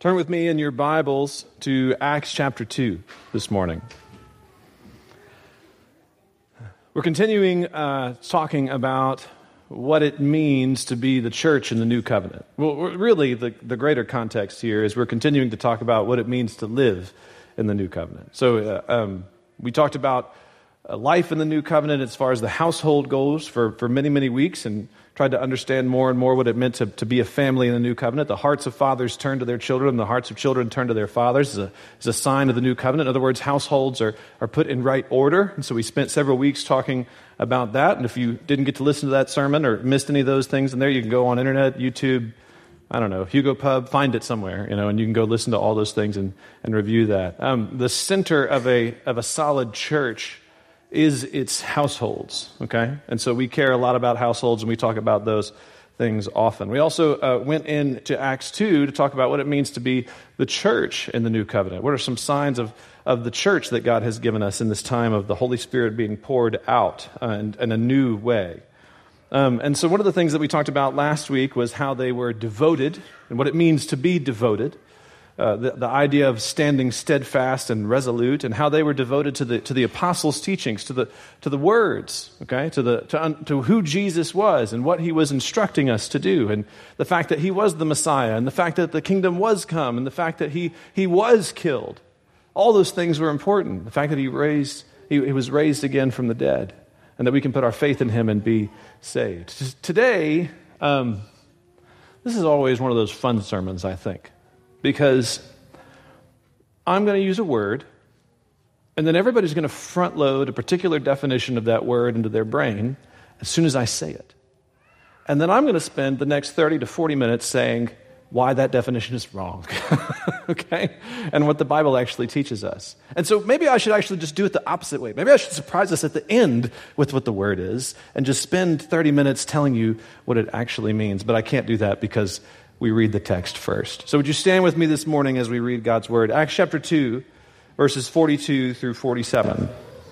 Turn with me in your Bibles to Acts chapter 2 this morning. We're continuing talking about what it means to be the church in the new covenant. Well, really, the greater context here is we're continuing to talk about what it means to live in the new covenant. So we talked about life in the new covenant as far as the household goes for many, many weeks, and tried to understand more and more what it meant to be a family in the new covenant. The hearts of fathers turn to their children, and the hearts of children turn to their fathers as a sign of the new covenant. In other words, households are put in right order. And so we spent several weeks talking about that. And if you didn't get to listen to that sermon or missed any of those things in there, you can go on internet, YouTube, Hugo Pub, find it somewhere, and you can go listen to all those things and review that. The center of a solid church is its households, okay? And so we care a lot about households, and we talk about those things often. We also went into Acts 2 to talk about what it means to be the church in the new covenant. What are some signs of the church that God has given us in this time of the Holy Spirit being poured out in a new way? And so one of the things that we talked about last week was how they were devoted and what it means to be devoted. The idea of standing steadfast and resolute, and how they were devoted to the apostles' teachings, to the words, okay, to who Jesus was and what he was instructing us to do, and the fact that he was the Messiah, and the fact that the kingdom was come, and the fact that he was killed. All those things were important. The fact that he was raised again from the dead, and that we can put our faith in him and be saved. Today, this is always one of those fun sermons, I think. Because I'm going to use a word, and then everybody's going to front load a particular definition of that word into their brain as soon as I say it. And then I'm going to spend the next 30 to 40 minutes saying why that definition is wrong, okay? And what the Bible actually teaches us. And so maybe I should actually just do it the opposite way. Maybe I should surprise us at the end with what the word is and just spend 30 minutes telling you what it actually means. But I can't do that because we read the text first. So would you stand with me this morning as we read God's word? Acts chapter 2, verses 42 through 47.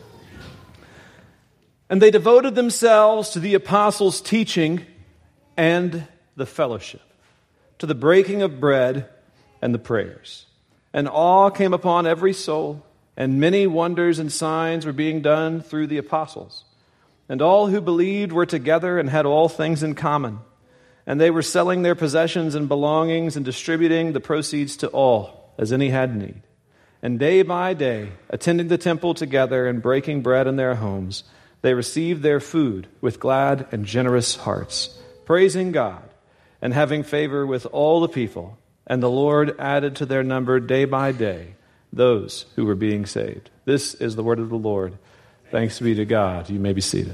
And they devoted themselves to the apostles' teaching and the fellowship, to the breaking of bread and the prayers. And awe came upon every soul, and many wonders and signs were being done through the apostles. And all who believed were together and had all things in common. And they were selling their possessions and belongings and distributing the proceeds to all, as any had need. And day by day, attending the temple together and breaking bread in their homes, they received their food with glad and generous hearts, praising God and having favor with all the people. And the Lord added to their number day by day those who were being saved. This is the word of the Lord. Thanks be to God. You may be seated.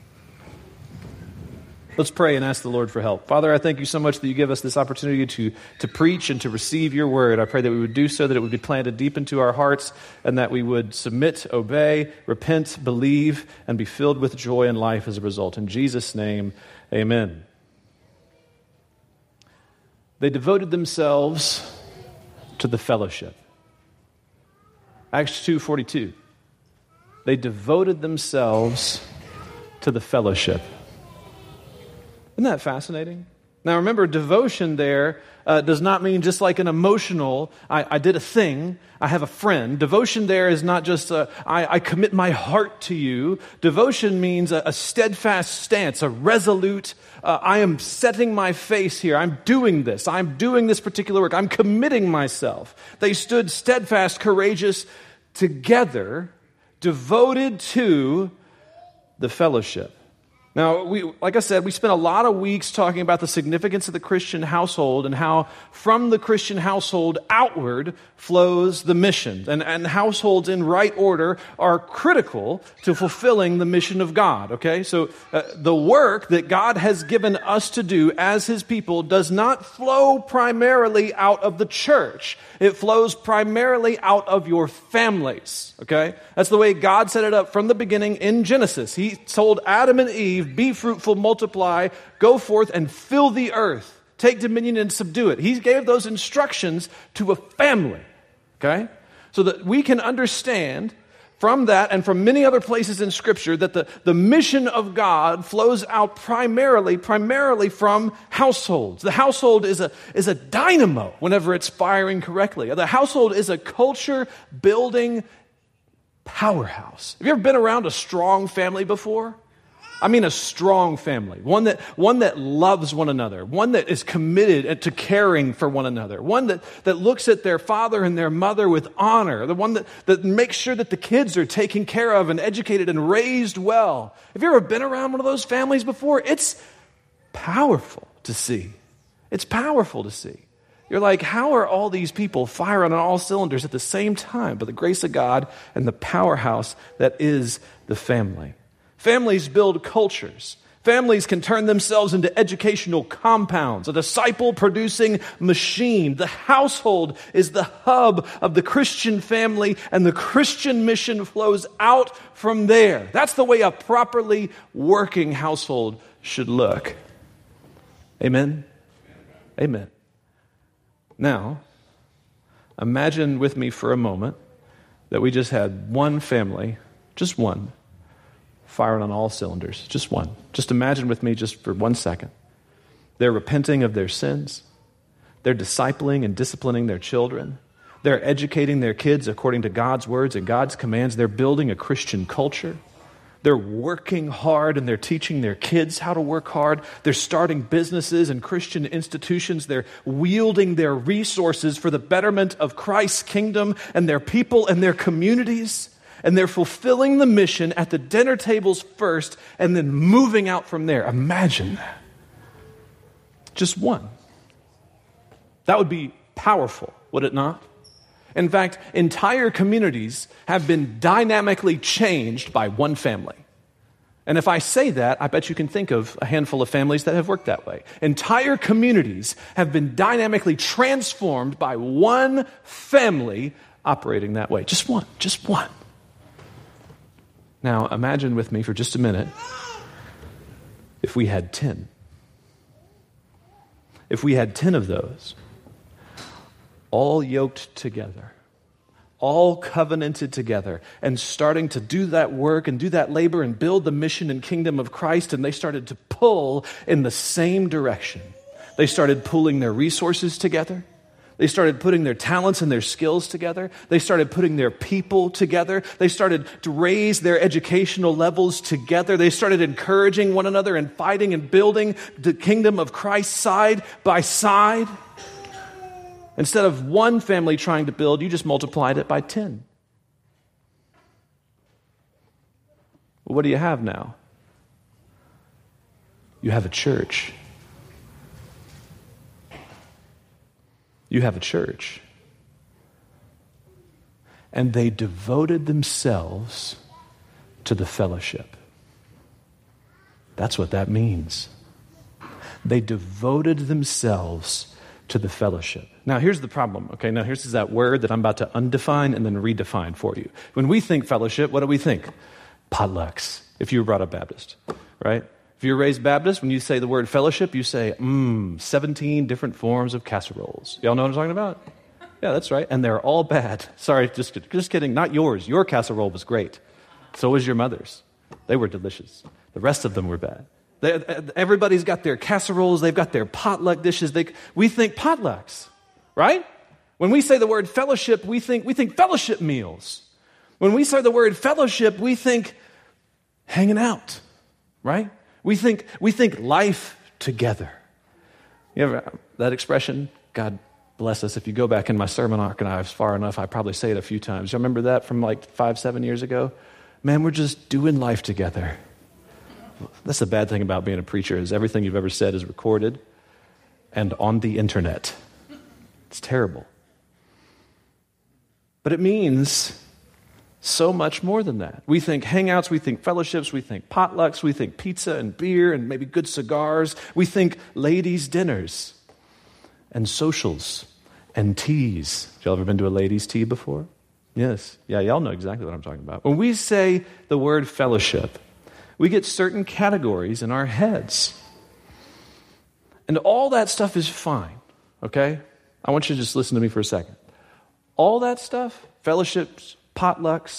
Let's pray and ask the Lord for help. Father, I thank you so much that you give us this opportunity to preach and to receive your word. I pray that we would do so, that it would be planted deep into our hearts, and that we would submit, obey, repent, believe, and be filled with joy and life as a result. In Jesus' name, amen. They devoted themselves to the fellowship. Acts 2:42. They devoted themselves to the fellowship. Isn't that fascinating? Now remember, devotion there does not mean just like an emotional, I did a thing, I have a friend. Devotion there is not just I commit my heart to you. Devotion means a steadfast stance, a resolute, I am setting my face here. I'm doing this particular work. I'm committing myself. They stood steadfast, courageous, together, devoted to the fellowship. Now, like I said, we spent a lot of weeks talking about the significance of the Christian household and how from the Christian household outward flows the mission. And households in right order are critical to fulfilling the mission of God, okay? So the work that God has given us to do as his people does not flow primarily out of the church. It flows primarily out of your families, okay? That's the way God set it up from the beginning in Genesis. He told Adam and Eve, be fruitful, multiply, go forth and fill the earth. Take dominion and subdue it. He gave those instructions to a family, okay? So that we can understand from that and from many other places in Scripture that the mission of God flows out primarily from households. The household is a dynamo whenever it's firing correctly. The household is a culture-building powerhouse. Have you ever been around a strong family before? I mean a strong family, one that loves one another, one that is committed to caring for one another, one that looks at their father and their mother with honor, the one that makes sure that the kids are taken care of and educated and raised well. Have you ever been around one of those families before? It's powerful to see. It's powerful to see. You're like, how are all these people firing on all cylinders at the same time? By the grace of God and the powerhouse that is the family. Families build cultures. Families can turn themselves into educational compounds, a disciple-producing machine. The household is the hub of the Christian family, and the Christian mission flows out from there. That's the way a properly working household should look. Amen? Amen. Now, imagine with me for a moment that we just had one family, just one, firing on all cylinders, just one. Just imagine with me just for 1 second. They're repenting of their sins. They're discipling and disciplining their children. They're educating their kids according to God's words and God's commands. They're building a Christian culture. They're working hard and they're teaching their kids how to work hard. They're starting businesses and Christian institutions. They're wielding their resources for the betterment of Christ's kingdom and their people and their communities. And they're fulfilling the mission at the dinner tables first and then moving out from there. Imagine that. Just one. That would be powerful, would it not? In fact, entire communities have been dynamically changed by one family. And if I say that, I bet you can think of a handful of families that have worked that way. Entire communities have been dynamically transformed by one family operating that way. Just one. Just one. Now, imagine with me for just a minute if we had 10. If we had 10 of those, all yoked together, all covenanted together, and starting to do that work and do that labor and build the mission and kingdom of Christ, and they started to pull in the same direction. They started pulling their resources together. They started putting their talents and their skills together. They started putting their people together. They started to raise their educational levels together. They started encouraging one another and fighting and building the kingdom of Christ side by side. Instead of one family trying to build, you just multiplied it by 10. Well, what do you have now? You have a church. You have a church. And they devoted themselves to the fellowship. That's what that means. They devoted themselves to the fellowship. Now, here's the problem, okay? Now, here's that word that I'm about to undefine and then redefine for you. When we think fellowship, what do we think? Potlucks, if you were brought up Baptist, right? If you're raised Baptist, when you say the word fellowship, you say, 17 different forms of casseroles. Y'all know what I'm talking about? Yeah, that's right. And they're all bad. Sorry, just kidding. Not yours. Your casserole was great. So was your mother's. They were delicious. The rest of them were bad. Everybody's got their casseroles. They've got their potluck dishes. We think potlucks, right? When we say the word fellowship, we think fellowship meals. When we say the word fellowship, we think hanging out, right? We think life together. You ever that expression? God bless us. If you go back in my sermon archives far enough, I probably say it a few times. You remember that from like 5-7 years ago? Man, we're just doing life together. That's the bad thing about being a preacher is everything you've ever said is recorded and on the internet. It's terrible. But it means so much more than that. We think hangouts, we think fellowships, we think potlucks, we think pizza and beer and maybe good cigars. We think ladies' dinners and socials and teas. Y'all ever been to a ladies' tea before? Yes. Yeah, y'all know exactly what I'm talking about. When we say the word fellowship, we get certain categories in our heads. And all that stuff is fine, okay? I want you to just listen to me for a second. All that stuff, fellowships, potlucks,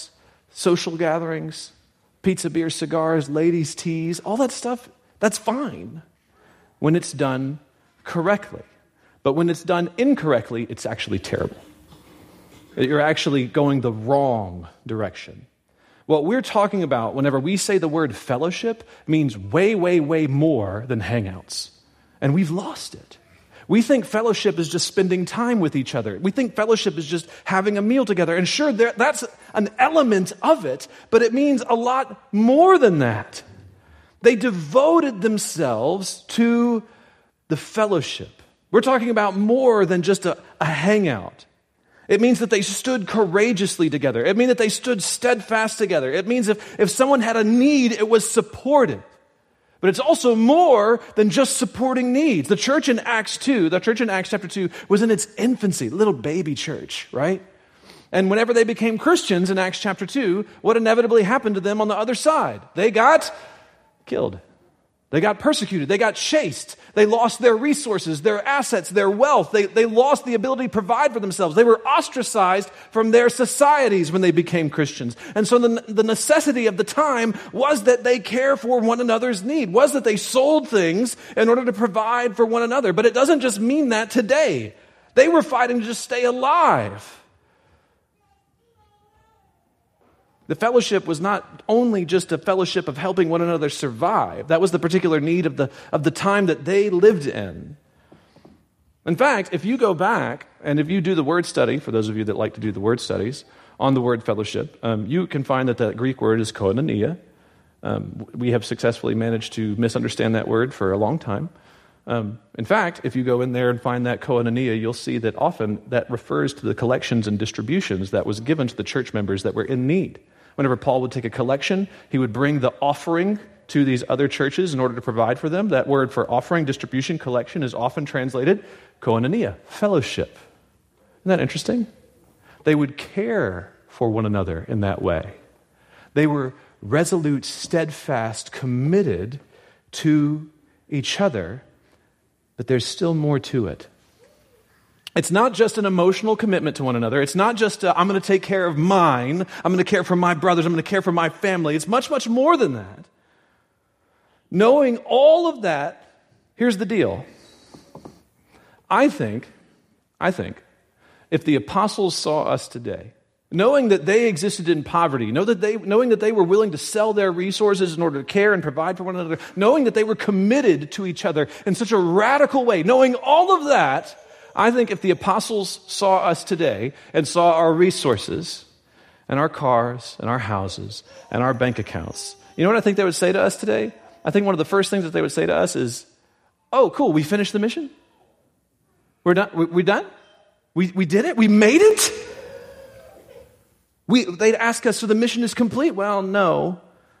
social gatherings, pizza, beer, cigars, ladies' teas, all that stuff, that's fine when it's done correctly. But when it's done incorrectly, it's actually terrible. You're actually going the wrong direction. What we're talking about whenever we say the word fellowship means way, way, way more than hangouts. And we've lost it. We think fellowship is just spending time with each other. We think fellowship is just having a meal together. And sure, that's an element of it, but it means a lot more than that. They devoted themselves to the fellowship. We're talking about more than just a hangout. It means that they stood courageously together. It means that they stood steadfast together. It means if someone had a need, it was supported. But it's also more than just supporting needs. The church in Acts chapter 2, was in its infancy, little baby church, right? And whenever they became Christians in Acts chapter 2, what inevitably happened to them on the other side? They got killed. They got persecuted. They got chased. They lost their resources, their assets, their wealth. They lost the ability to provide for themselves. They were ostracized from their societies when they became Christians. And so the necessity of the time was that they care for one another's need, was that they sold things in order to provide for one another. But it doesn't just mean that today. They were fighting to just stay alive. The fellowship was not only just a fellowship of helping one another survive. That was the particular need of the time that they lived in. In fact, if you go back and if you do the word study, for those of you that like to do the word studies on the word fellowship, you can find that the Greek word is koinonia. We have successfully managed to misunderstand that word for a long time. In fact, if you go in there and find that koinonia, you'll see that often that refers to the collections and distributions that was given to the church members that were in need. Whenever Paul would take a collection, he would bring the offering to these other churches in order to provide for them. That word for offering, distribution, collection is often translated koinonia, fellowship. Isn't that interesting? They would care for one another in that way. They were resolute, steadfast, committed to each other, but there's still more to it. It's not just an emotional commitment to one another. It's not just, I'm going to take care of mine. I'm going to care for my brothers. I'm going to care for my family. It's much, much more than that. Knowing all of that, here's the deal. I think, if the apostles saw us today, knowing that they existed in poverty, knowing that they were willing to sell their resources in order to care and provide for one another, knowing that they were committed to each other in such a radical way, knowing all of that, I think if the apostles saw us today and saw our resources and our cars and our houses and our bank accounts, you know what I think they would say to us today? I think one of the first things that they would say to us is, oh, cool, we finished the mission? We're done? We done? We did it? We made it? They'd ask us, so the mission is complete? Well, no,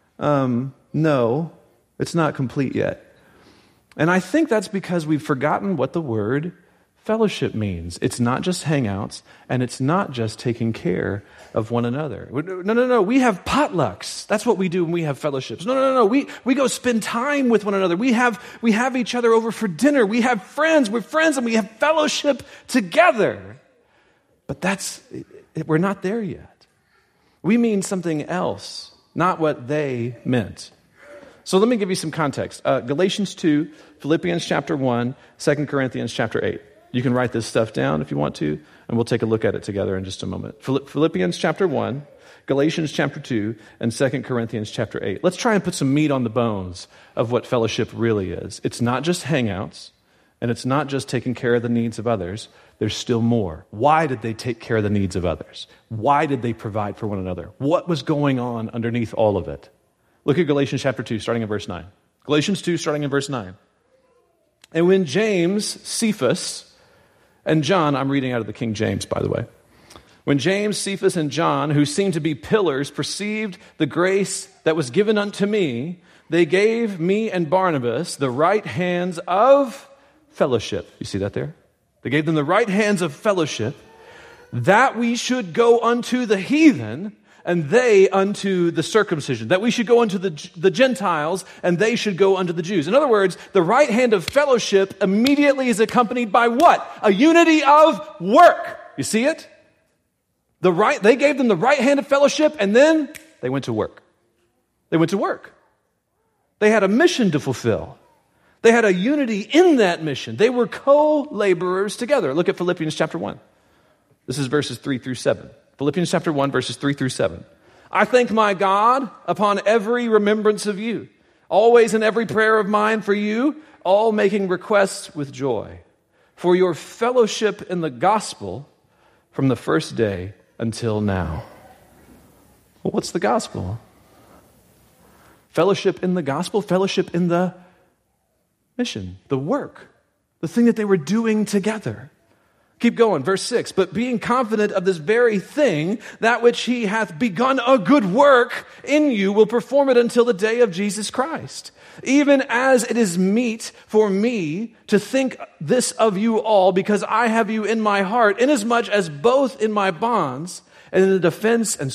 it's not complete yet. And I think that's because we've forgotten what the word fellowship means. It's not just hangouts, and it's not just taking care of one another. No. We have potlucks. That's what we do when we have fellowships. No. We go spend time with one another. We have each other over for dinner. We have friends. We're friends, and we have fellowship together. But we're not there yet. We mean something else, not what they meant. So let me give you some context. Galatians 2, Philippians chapter 1, 2 Corinthians chapter 8. You can write this stuff down if you want to, and we'll take a look at it together in just a moment. Philippians chapter 1, Galatians chapter 2, and 2 Corinthians chapter 8. Let's try and put some meat on the bones of what fellowship really is. It's not just hangouts, and it's not just taking care of the needs of others. There's still more. Why did they take care of the needs of others? Why did they provide for one another? What was going on underneath all of it? Look at Galatians chapter 2, starting in verse 9. Galatians 2, starting in verse 9. And when James, Cephas, and John, I'm reading out of the King James, by the way. When James, Cephas, and John, who seemed to be pillars, perceived the grace that was given unto me, they gave me and Barnabas the right hands of fellowship. You see that there? They gave them the right hands of fellowship, that we should go unto the heathen, and they unto the circumcision, that we should go unto the Gentiles, and they should go unto the Jews. In other words, the right hand of fellowship immediately is accompanied by what? A unity of work. You see it? They gave them the right hand of fellowship, and then They went to work. They went to work. They had a mission to fulfill. They had a unity in that mission. They were co-laborers together. Look at Philippians chapter 1. This is verses 3 through 7. Philippians chapter 1, verses 3 through 7. I thank my God upon every remembrance of you, always in every prayer of mine for you, all making requests with joy, for your fellowship in the gospel from the first day until now. Well, what's the gospel? Fellowship in the gospel, fellowship in the mission, the work, the thing that they were doing together. Keep going, verse 6. But being confident of this very thing, that which he hath begun a good work in you will perform it until the day of Jesus Christ. Even as it is meet for me to think this of you all, because I have you in my heart, inasmuch as both in my bonds and in the defense and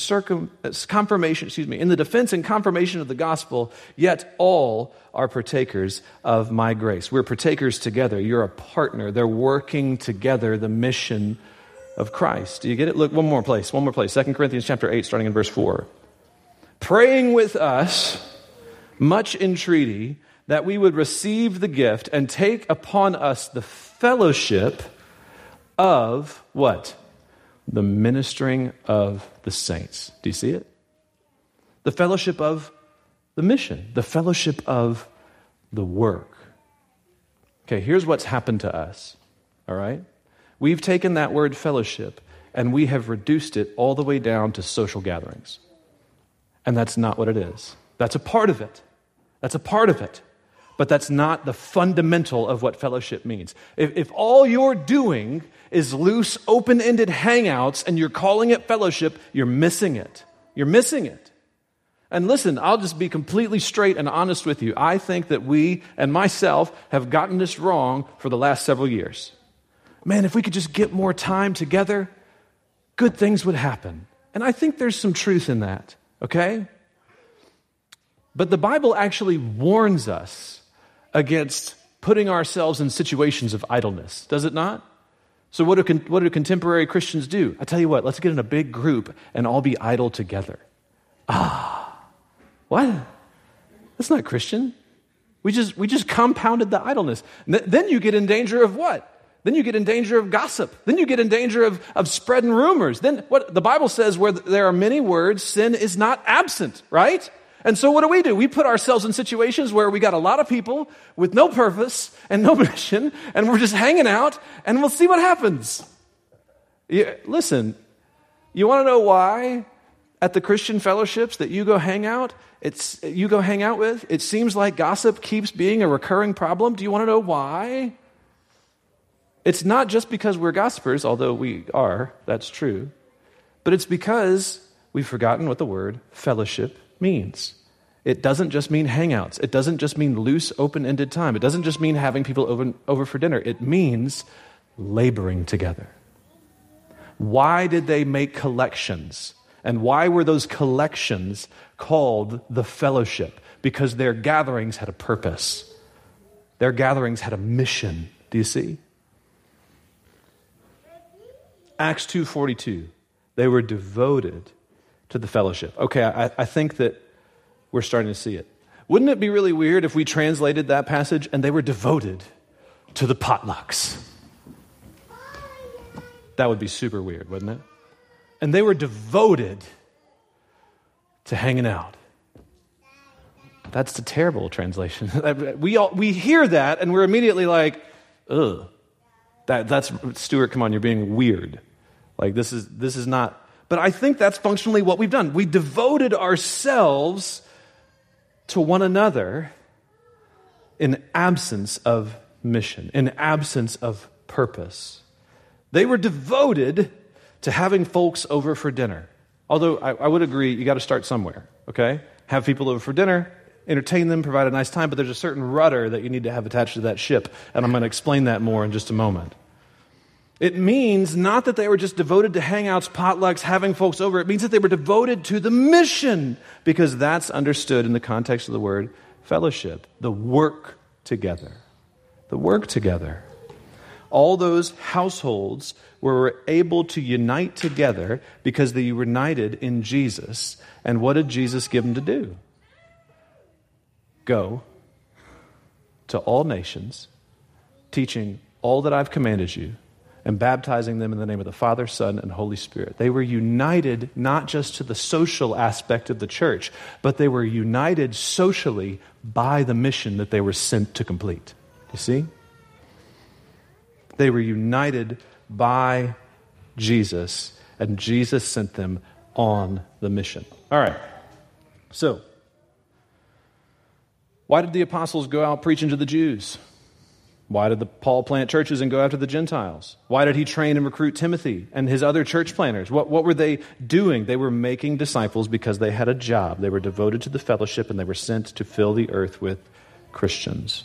confirmation of the gospel, yet all are partakers of my grace. We're partakers together. You're a partner. They're working together, the mission of Christ. Do you get it? Look, one more place. 2 Corinthians chapter 8, starting in verse 4. Praying with us much entreaty that we would receive the gift and take upon us the fellowship of what? The ministering of the saints. Do you see it? The fellowship of the mission, the fellowship of the work. Okay, here's what's happened to us, all right? We've taken that word fellowship and we have reduced it all the way down to social gatherings. And that's not what it is. That's a part of it. That's a part of it. But that's not the fundamental of what fellowship means. If all you're doing is loose, open-ended hangouts and you're calling it fellowship, you're missing it. You're missing it. And listen, I'll just be completely straight and honest with you. I think that we and myself have gotten this wrong for the last several years. Man, if we could just get more time together, good things would happen. And I think there's some truth in that, okay? But the Bible actually warns us against putting ourselves in situations of idleness, does it not? So what do contemporary Christians do? I tell you what, let's get in a big group and all be idle together. What? That's not Christian. We just compounded the idleness. Then you get in danger of what? Then you get in danger of gossip. Then you get in danger of spreading rumors. Then what the Bible says, where there are many words, sin is not absent, right? And so what do? We put ourselves in situations where we got a lot of people with no purpose and no mission, and we're just hanging out, and we'll see what happens. Listen, you want to know why at the Christian fellowships that you go hang out with, it seems like gossip keeps being a recurring problem? Do you want to know why? It's not just because we're gossipers, although we are, that's true, but it's because we've forgotten what the word fellowship means. It doesn't just mean hangouts. It doesn't just mean loose, open-ended time. It doesn't just mean having people over for dinner. It means laboring together. Why did they make collections? And why were those collections called the fellowship? Because their gatherings had a purpose. Their gatherings had a mission. Do you see? Acts 2:42. They were devoted to the fellowship. Okay, I think that we're starting to see it. Wouldn't it be really weird if we translated that passage and they were devoted to the potlucks? That would be super weird, wouldn't it? And they were devoted to hanging out. That's the terrible translation. We hear that and we're immediately like, ugh. That's Stuart, come on, you're being weird. Like this is not. But I think that's functionally what we've done. We devoted ourselves to one another in absence of mission, in absence of purpose. They were devoted to having folks over for dinner. Although I would agree, you got to start somewhere, okay? Have people over for dinner, entertain them, provide a nice time, but there's a certain rudder that you need to have attached to that ship, and I'm going to explain that more in just a moment. It means not that they were just devoted to hangouts, potlucks, having folks over. It means that they were devoted to the mission, because that's understood in the context of the word fellowship, the work together. The work together. All those households were able to unite together because they were united in Jesus. And what did Jesus give them to do? Go to all nations, teaching all that I've commanded you, and baptizing them in the name of the Father, Son, and Holy Spirit. They were united not just to the social aspect of the church, but they were united socially by the mission that they were sent to complete. You see? They were united by Jesus, and Jesus sent them on the mission. All right. So, why did the apostles go out preaching to the Jews? Why did Paul plant churches and go after the Gentiles? Why did he train and recruit Timothy and his other church planters? What were they doing? They were making disciples because they had a job. They were devoted to the fellowship, and they were sent to fill the earth with Christians.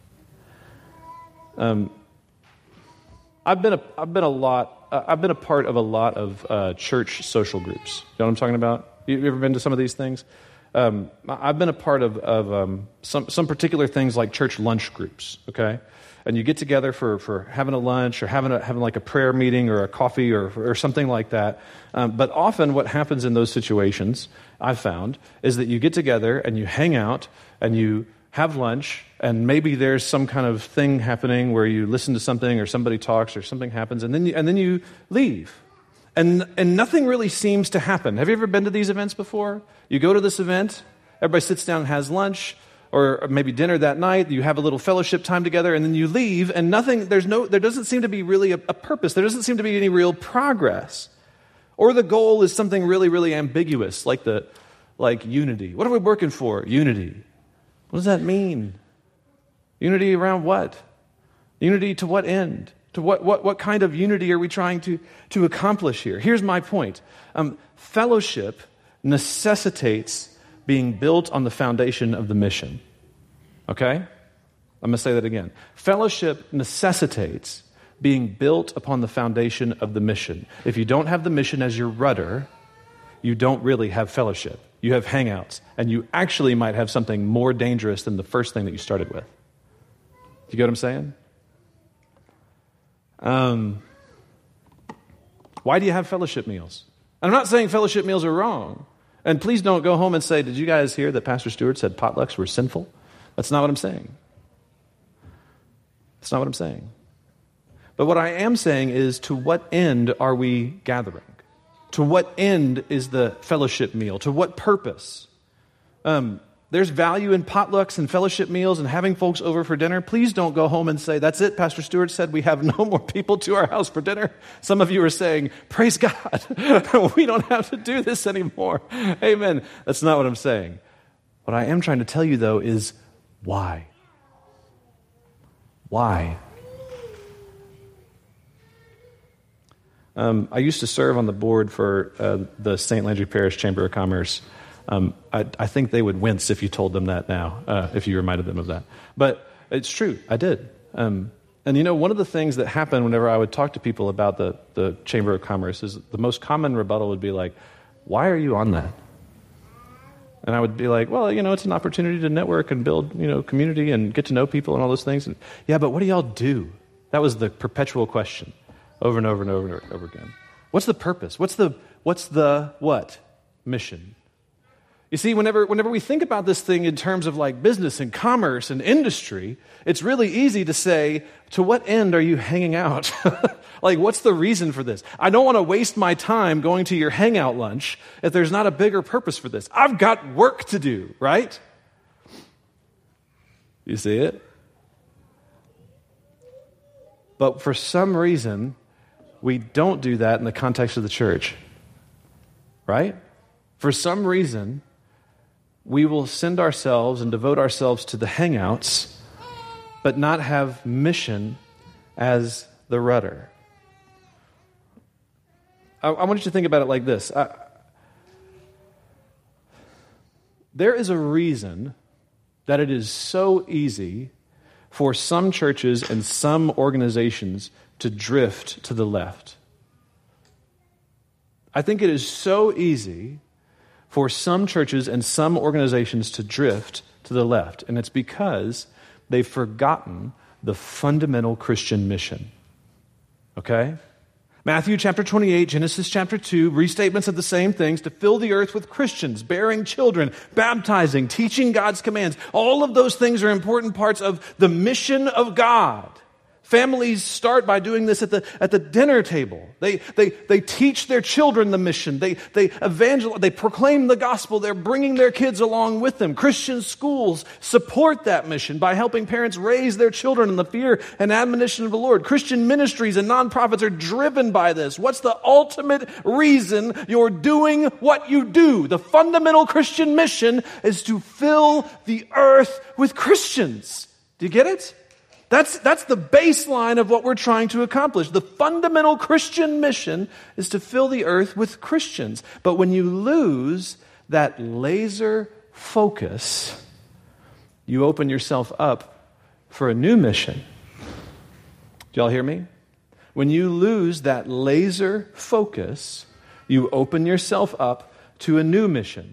I've been a part of a lot of church social groups. You know what I'm talking about? You ever been to some of these things? I've been a part of some particular things like church lunch groups. Okay, and you get together for having a lunch or having like a prayer meeting or a coffee or something like that. But often, what happens in those situations, I've found, is that you get together and you hang out and you have lunch, and maybe there's some kind of thing happening where you listen to something or somebody talks or something happens, and then you leave. And nothing really seems to happen. Have you ever been to these events before? You go to this event, everybody sits down and has lunch, or maybe dinner that night, you have a little fellowship time together, and then you leave, and there doesn't seem to be really a purpose. There doesn't seem to be any real progress. Or the goal is something really, really ambiguous, like unity. What are we working for? Unity. What does that mean? Unity around what? Unity to what end? To what kind of unity are we trying to accomplish here? Here's my point. Fellowship necessitates being built on the foundation of the mission. Okay? I'm going to say that again. Fellowship necessitates being built upon the foundation of the mission. If you don't have the mission as your rudder, you don't really have fellowship. You have hangouts, and you actually might have something more dangerous than the first thing that you started with. You get what I'm saying? Why do you have fellowship meals? I'm not saying fellowship meals are wrong. And please don't go home and say, did you guys hear that Pastor Stewart said potlucks were sinful? That's not what I'm saying. That's not what I'm saying. But what I am saying is, to what end are we gathering? To what end is the fellowship meal? To what purpose? There's value in potlucks and fellowship meals and having folks over for dinner. Please don't go home and say, that's it, Pastor Stewart said we have no more people to our house for dinner. Some of you are saying, praise God, we don't have to do this anymore. Amen. That's not what I'm saying. What I am trying to tell you, though, is why? Why? I used to serve on the board for the St. Landry Parish Chamber of Commerce. I think they would wince if you told them that now, if you reminded them of that. But it's true, I did. And one of the things that happened whenever I would talk to people about the Chamber of Commerce is the most common rebuttal would be like, why are you on that? And I would be like, well, it's an opportunity to network and build, community and get to know people and all those things. And, yeah, but what do y'all do? That was the perpetual question over and over and over and over again. What's the purpose? What's the what? Mission. You see, whenever we think about this thing in terms of like business and commerce and industry, it's really easy to say, to what end are you hanging out? Like, what's the reason for this? I don't want to waste my time going to your hangout lunch if there's not a bigger purpose for this. I've got work to do, right? You see it? But for some reason, we don't do that in the context of the church, right? For some reason, we will send ourselves and devote ourselves to the hangouts, but not have mission as the rudder. I want you to think about it like this. There is a reason that it is so easy for some churches and some organizations to drift to the left. I think it is so easy for some churches and some organizations to drift to the left, and it's because they've forgotten the fundamental Christian mission. Okay? Matthew chapter 28, Genesis chapter 2, restatements of the same things, to fill the earth with Christians, bearing children, baptizing, teaching God's commands. All of those things are important parts of the mission of God. Families start by doing this at the dinner table. They teach their children the mission. They evangelize. They proclaim the gospel. They're bringing their kids along with them. Christian schools support that mission by helping parents raise their children in the fear and admonition of the Lord. Christian ministries and nonprofits are driven by this. What's the ultimate reason you're doing what you do? The fundamental Christian mission is to fill the earth with Christians. Do you get it? That's the baseline of what we're trying to accomplish. The fundamental Christian mission is to fill the earth with Christians. But when you lose that laser focus, you open yourself up for a new mission. Do y'all hear me? When you lose that laser focus, you open yourself up to a new mission.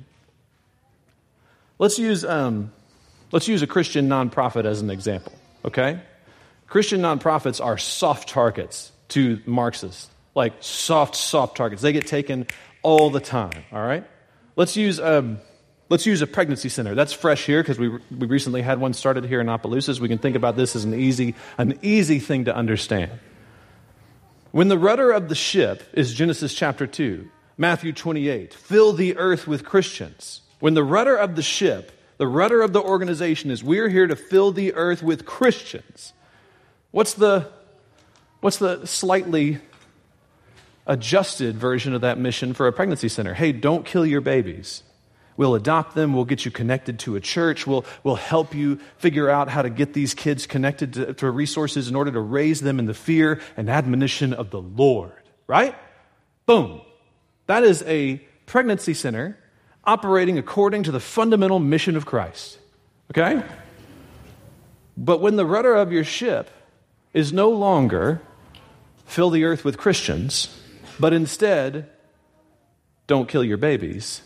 Let's use a Christian nonprofit as an example. Okay? Christian nonprofits are soft targets to Marxists. Like soft targets. They get taken all the time, all right? Let's use a pregnancy center. That's fresh here because we recently had one started here in Opelousas. We can think about this as an easy thing to understand. When the rudder of the ship is Genesis chapter 2, Matthew 28, fill the earth with Christians. When the rudder of the ship, the rudder of the organization is we're here to fill the earth with Christians. What's the slightly adjusted version of that mission for a pregnancy center? Hey, don't kill your babies. We'll adopt them. We'll get you connected to a church. We'll help you figure out how to get these kids connected to resources in order to raise them in the fear and admonition of the Lord. Right? Boom. That is a pregnancy center operating according to the fundamental mission of Christ. Okay? But when the rudder of your ship is no longer fill the earth with Christians, but instead don't kill your babies,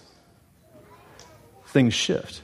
things shift.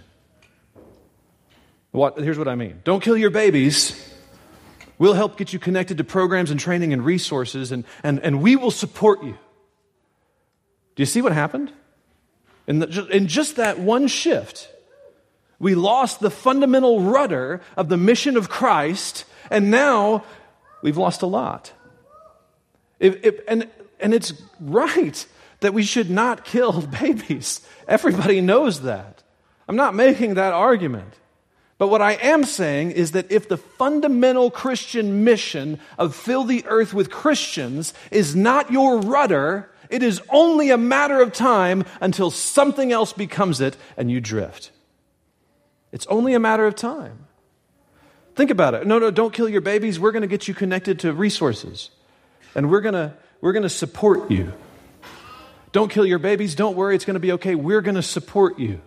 Here's what I mean. Don't kill your babies. We'll help get you connected to programs and training and resources, and we will support you. Do you see what happened? In just that one shift, we lost the fundamental rudder of the mission of Christ, and now we've lost a lot. And it's right that we should not kill babies. Everybody knows that. I'm not making that argument. But what I am saying is that if the fundamental Christian mission of fill the earth with Christians is not your rudder, it is only a matter of time until something else becomes it and you drift. It's only a matter of time. Think about it. No, don't kill your babies. We're going to get you connected to resources. And we're going to support you. Don't kill your babies. Don't worry. It's going to be okay. We're going to support you.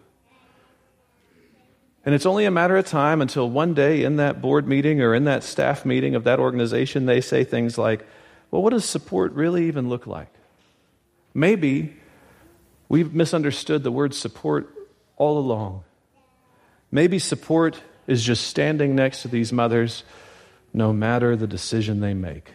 And it's only a matter of time until one day in that board meeting or in that staff meeting of that organization, they say things like, well, what does support really even look like? Maybe we've misunderstood the word support all along. Maybe support is just standing next to these mothers no matter the decision they make.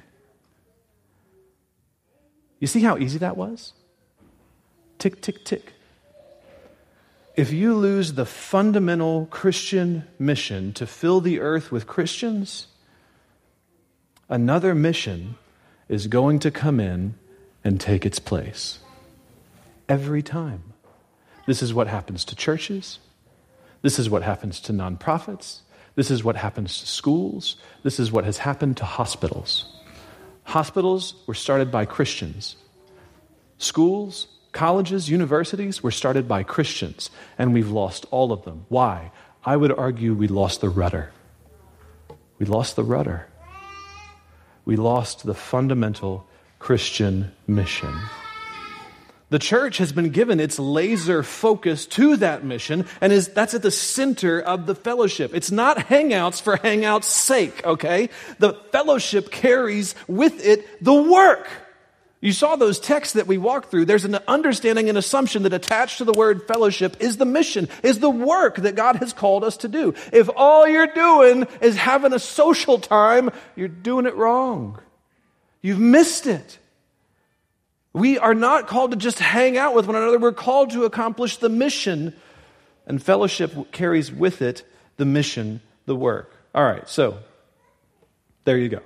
You see how easy that was? Tick, tick, tick. If you lose the fundamental Christian mission to fill the earth with Christians, another mission is going to come in and take its place. Every time. This is what happens to churches. This is what happens to nonprofits. This is what happens to schools. This is what has happened to hospitals. Hospitals were started by Christians. Schools, colleges, universities were started by Christians, and we've lost all of them. Why? I would argue we lost the rudder. We lost the rudder. We lost the fundamental Christian mission. The church has been given its laser focus to that mission, and that's at the center of the fellowship. It's not hangouts for hangouts' sake, okay? The fellowship carries with it the work. You saw those texts that we walked through. There's an understanding and assumption that attached to the word fellowship is the mission, is the work that God has called us to do. If all you're doing is having a social time, you're doing it wrong. You've missed it. We are not called to just hang out with one another. We're called to accomplish the mission, and fellowship carries with it the mission, the work. All right, so there you go.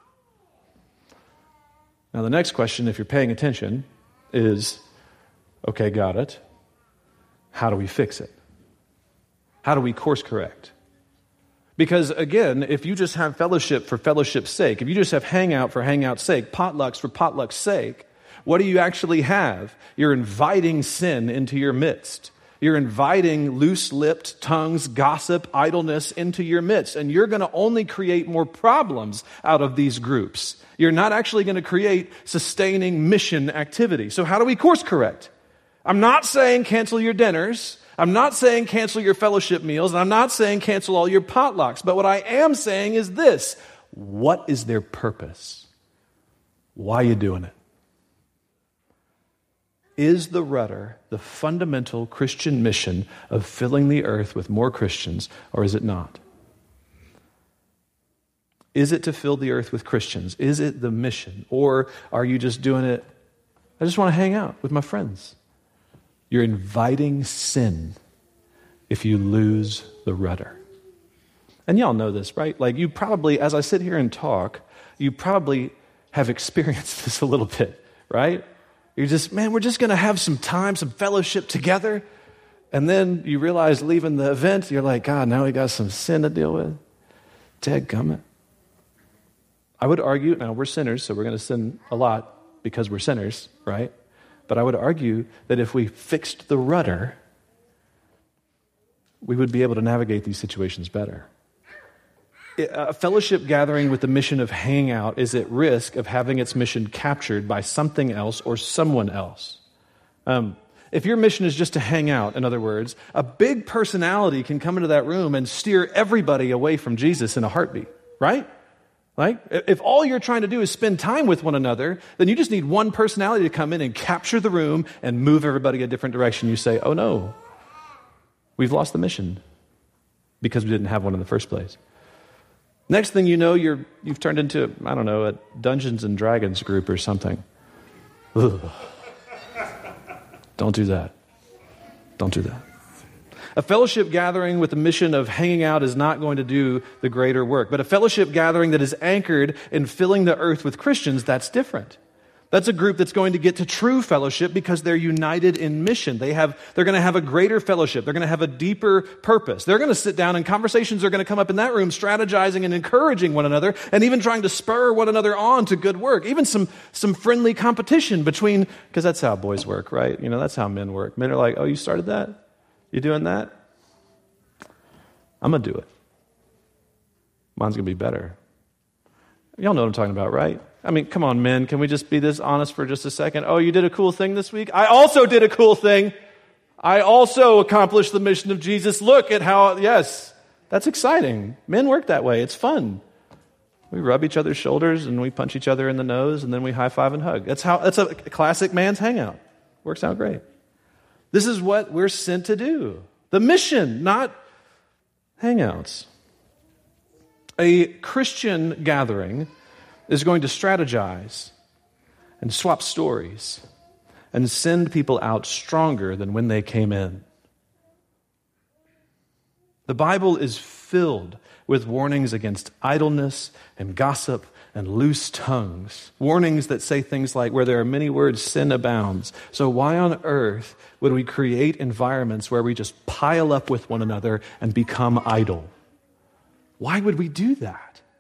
Now the next question, if you're paying attention, is, okay, got it. How do we fix it? How do we course correct? Because again, if you just have fellowship for fellowship's sake, if you just have hangout for hangout's sake, potlucks for potluck's sake, what do you actually have? You're inviting sin into your midst. You're inviting loose-lipped tongues, gossip, idleness into your midst. And you're going to only create more problems out of these groups. You're not actually going to create sustaining mission activity. So how do we course correct? I'm not saying cancel your dinners. I'm not saying cancel your fellowship meals. And I'm not saying cancel all your potlucks. But what I am saying is this. What is their purpose? Why are you doing it? Is the rudder the fundamental Christian mission of filling the earth with more Christians, or is it not? Is it to fill the earth with Christians? Is it the mission? Or are you just doing it, I just want to hang out with my friends? You're inviting sin if you lose the rudder. And y'all know this, right? Like you probably, as I sit here and talk, you probably have experienced this a little bit, right? You're just, man, we're just going to have some time, some fellowship together. And then you realize leaving the event, you're like, God, now we got some sin to deal with. Dadgummit. I would argue, now we're sinners, so we're going to sin a lot because we're sinners, right? But I would argue that if we fixed the rudder, we would be able to navigate these situations better. A fellowship gathering with the mission of hanging out is at risk of having its mission captured by something else or someone else. If your mission is just to hang out, in other words, a big personality can come into that room and steer everybody away from Jesus in a heartbeat, right? Like, if all you're trying to do is spend time with one another, then you just need one personality to come in and capture the room and move everybody a different direction. You say, oh no, we've lost the mission because we didn't have one in the first place. Next thing you know, you've turned into, I don't know, a Dungeons and Dragons group or something. Ugh. Don't do that. Don't do that. A fellowship gathering with the mission of hanging out is not going to do the greater work. But a fellowship gathering that is anchored in filling the earth with Christians, that's different. That's a group that's going to get to true fellowship because they're united in mission. They're going to have a greater fellowship. They're going to have a deeper purpose. They're going to sit down and conversations are going to come up in that room, strategizing and encouraging one another and even trying to spur one another on to good work. Even some friendly competition between, because that's how boys work, right? You know, that's how men work. Men are like, oh, you started that? You doing that? I'm going to do it. Mine's going to be better. Y'all know what I'm talking about, right? I mean, come on, men. Can we just be this honest for just a second? Oh, you did a cool thing this week? I also did a cool thing. I also accomplished the mission of Jesus. Look at how, yes, that's exciting. Men work that way. It's fun. We rub each other's shoulders and we punch each other in the nose and then we high five and hug. That's a classic man's hangout. Works out great. This is what we're sent to do. The mission, not hangouts. A Christian gathering is going to strategize and swap stories and send people out stronger than when they came in. The Bible is filled with warnings against idleness and gossip and loose tongues. Warnings that say things like, where there are many words, sin abounds. So why on earth would we create environments where we just pile up with one another and become idle? Why would we do that?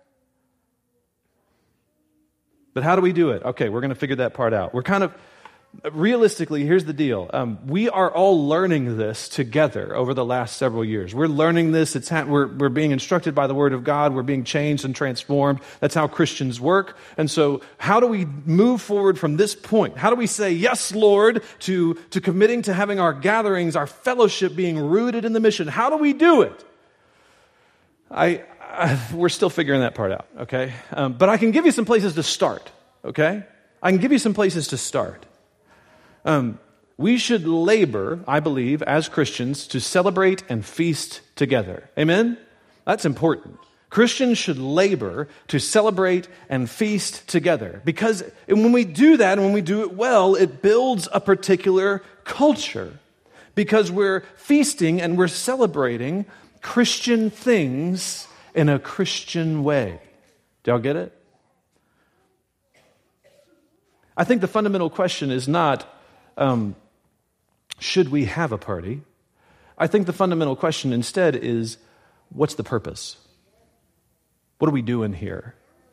But how do we do it? Okay, we're going to figure that part out. We're kind of, realistically, here's the deal. We are all learning this together over the last several years. We're learning this. We're being instructed by the Word of God. We're being changed and transformed. That's how Christians work. And so how do we move forward from this point? How do we say, yes, Lord, to committing to having our gatherings, our fellowship being rooted in the mission? How do we do it? We're still figuring that part out, okay? But I can give you some places to start, okay? I can give you some places to start. We should labor, I believe, as Christians, to celebrate and feast together. Amen? That's important. Christians should labor to celebrate and feast together, because when we do that and when we do it well, it builds a particular culture, because we're feasting and we're celebrating Christian things in a Christian way. Do y'all get it? I think the fundamental question is not, should we have a party? I think the fundamental question instead is, what's the purpose? What are we doing here?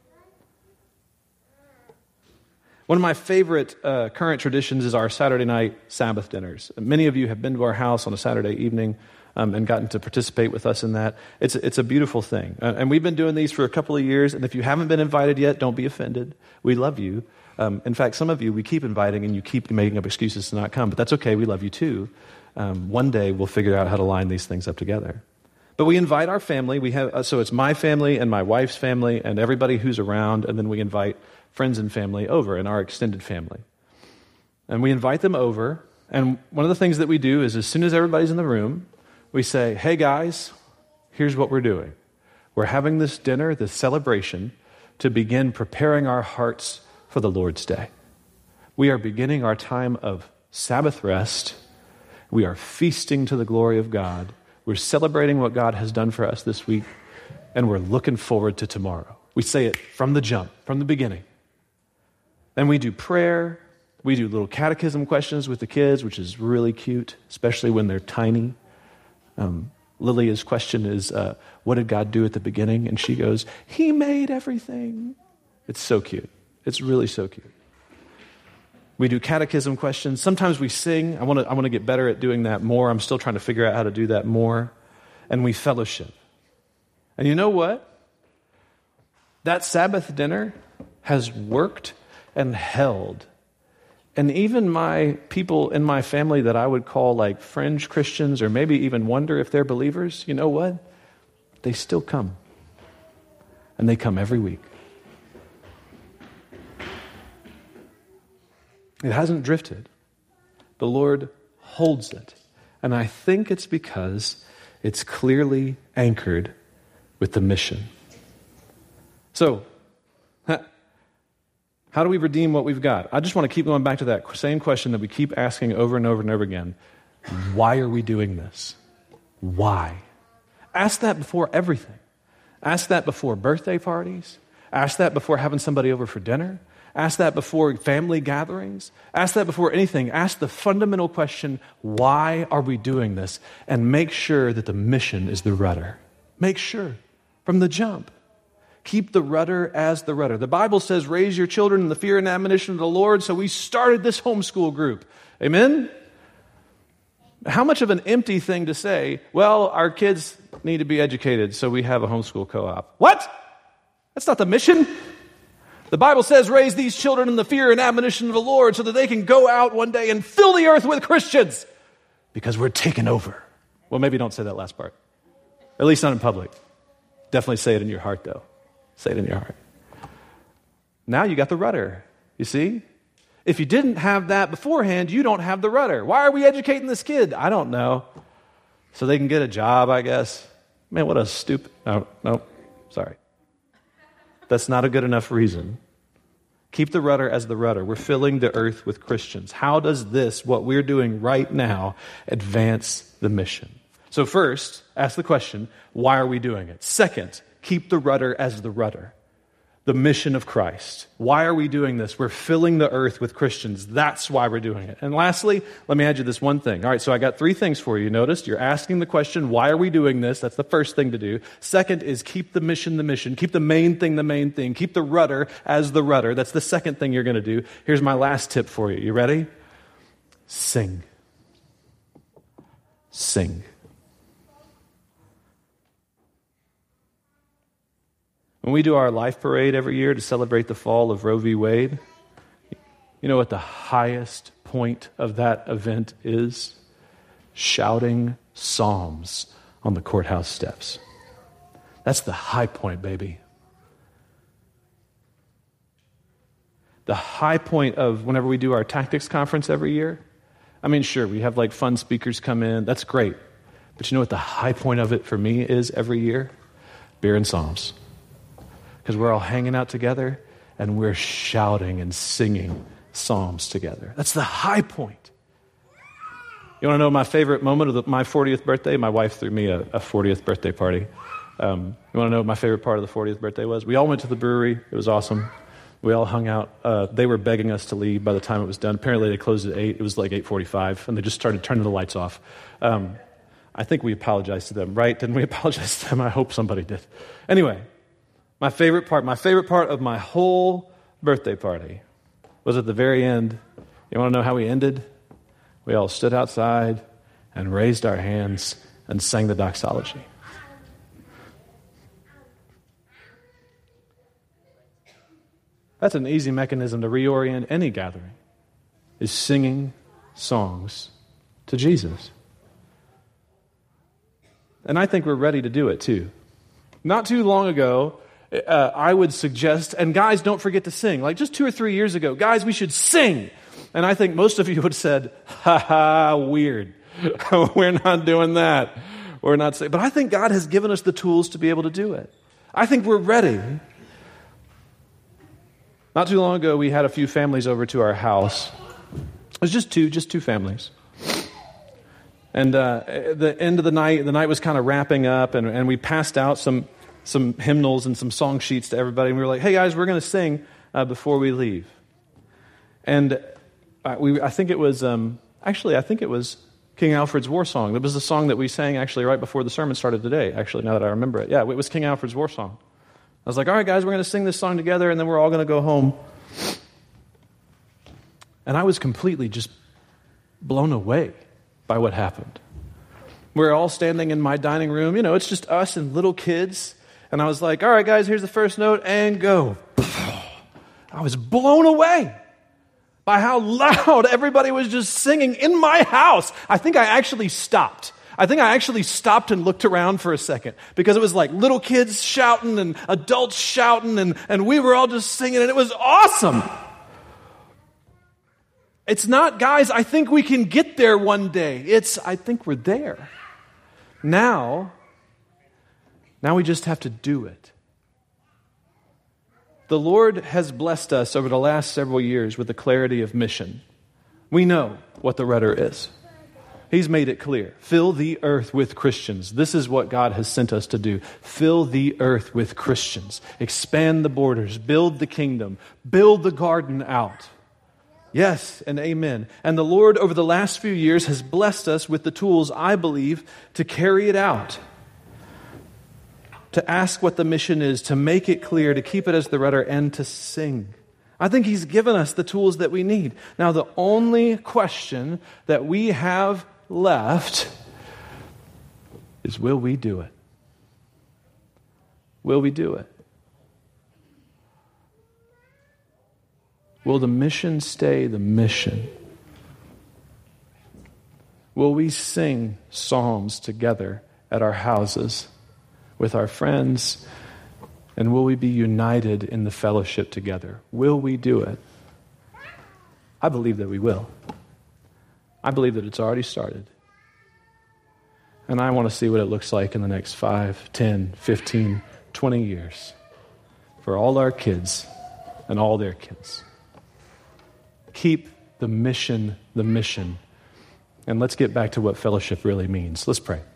One of my favorite current traditions is our Saturday night Sabbath dinners. Many of you have been to our house on a Saturday evening and gotten to participate with us in that. It's a beautiful thing. And we've been doing these for a couple of years, and if you haven't been invited yet, don't be offended. We love you. In fact, some of you, we keep inviting and you keep making up excuses to not come, but that's okay. We love you too. One day we'll figure out how to line these things up together. But we invite our family. We have so it's my family and my wife's family and everybody who's around, and then we invite friends and family over in our extended family. And we invite them over, and one of the things that we do is as soon as everybody's in the room, we say, hey guys, here's what we're doing. We're having this dinner, this celebration, to begin preparing our hearts for the Lord's Day. We are beginning our time of Sabbath rest. We are feasting to the glory of God. We're celebrating what God has done for us this week, and we're looking forward to tomorrow. We say it from the jump, from the beginning. Then we do prayer. We do little catechism questions with the kids, which is really cute, especially when they're tiny. Lilia's question is, what did God do at the beginning? And she goes, He made everything. It's so cute. It's really so cute. We do catechism questions. Sometimes we sing. I want to get better at doing that more. I'm still trying to figure out how to do that more. And we fellowship. And you know what? That Sabbath dinner has worked and held. And even my people in my family that I would call like fringe Christians or maybe even wonder if they're believers, you know what? They still come. And they come every week. It hasn't drifted. The Lord holds it. And I think it's because it's clearly anchored with the mission. So, how do we redeem what we've got? I just want to keep going back to that same question that we keep asking over and over and over again. Why are we doing this? Why? Ask that before everything. Ask that before birthday parties. Ask that before having somebody over for dinner. Ask that before family gatherings. Ask that before anything. Ask the fundamental question, why are we doing this? And make sure that the mission is the rudder. Make sure from the jump. Keep the rudder as the rudder. The Bible says, raise your children in the fear and admonition of the Lord, so we started this homeschool group. Amen? How much of an empty thing to say, well, our kids need to be educated, so we have a homeschool co-op. What? That's not the mission. The Bible says, raise these children in the fear and admonition of the Lord so that they can go out one day and fill the earth with Christians because we're taking over. Well, maybe don't say that last part. At least not in public. Definitely say it in your heart, though. Say it in your heart. Now you got the rudder, you see? If you didn't have that beforehand, you don't have the rudder. Why are we educating this kid? I don't know. So they can get a job, I guess. Man, what a stupid... No, sorry. That's not a good enough reason. Keep the rudder as the rudder. We're filling the earth with Christians. How does this, what we're doing right now, advance the mission? So first, ask the question, why are we doing it? Second, keep the rudder as the rudder. The mission of Christ. Why are we doing this? We're filling the earth with Christians. That's why we're doing it. And lastly, let me add you this one thing. All right, so I got 3 things for you. Notice you're asking the question, why are we doing this? That's the first thing to do. Second is keep the mission the mission. Keep the main thing the main thing. Keep the rudder as the rudder. That's the second thing you're going to do. Here's my last tip for you. You ready? Sing. Sing. When we do our life parade every year to celebrate the fall of Roe v. Wade, you know what the highest point of that event is? Shouting psalms on the courthouse steps. That's the high point, baby. The high point of whenever we do our tactics conference every year, I mean, sure, we have like fun speakers come in. That's great. But you know what the high point of it for me is every year? Beer and Psalms. Because we're all hanging out together and we're shouting and singing psalms together. That's the high point. You want to know my favorite moment of my 40th birthday? My wife threw me a 40th birthday party. You want to know what my favorite part of the 40th birthday was? We all went to the brewery. It was awesome. We all hung out. They were begging us to leave by the time it was done. Apparently they closed at 8. It was like 8:45, and they just started turning the lights off. I think we apologized to them, right? Didn't we apologize to them? I hope somebody did. Anyway, my favorite part of my whole birthday party was at the very end. You want to know how we ended? We all stood outside and raised our hands and sang the doxology. That's an easy mechanism to reorient any gathering, is singing songs to Jesus. And I think we're ready to do it too. Not too long ago, I would suggest, and guys, don't forget to sing. Like just 2 or 3 years ago, guys, we should sing. And I think most of you would have said, ha ha, weird. We're not doing that. We're not saying. But I think God has given us the tools to be able to do it. I think we're ready. Not too long ago, we had a few families over to our house. It was just two families. And the end of the night was kind of wrapping up, and we passed out some hymnals and some song sheets to everybody. And we were like, hey guys, we're going to sing before we leave. And I think it was King Alfred's War Song. That was the song that we sang actually right before the sermon started today, actually, now that I remember it. Yeah, it was King Alfred's War Song. I was like, all right, guys, we're going to sing this song together, and then we're all going to go home. And I was completely just blown away by what happened. We're all standing in my dining room. You know, it's just us and little kids. And I was like, all right, guys, here's the first note, and go. I was blown away by how loud everybody was just singing in my house. I think I actually stopped and looked around for a second because it was like little kids shouting and adults shouting and we were all just singing and it was awesome. It's not, guys, I think we can get there one day. It's, I think we're there. Now we just have to do it. The Lord has blessed us over the last several years with the clarity of mission. We know what the rudder is. He's made it clear. Fill the earth with Christians. This is what God has sent us to do. Fill the earth with Christians. Expand the borders. Build the kingdom. Build the garden out. Yes and amen. And the Lord over the last few years has blessed us with the tools, I believe, to carry it out. To ask what the mission is, to make it clear, to keep it as the rudder, and to sing. I think He's given us the tools that we need. Now, the only question that we have left is, will we do it? Will we do it? Will the mission stay the mission? Will we sing psalms together at our houses with our friends? And will we be united in the fellowship together? Will we do it? I believe that we will. I believe that it's already started. And I want to see what it looks like in the next 5, 10, 15, 20 years for all our kids and all their kids. Keep the mission the mission. And let's get back to what fellowship really means. Let's pray.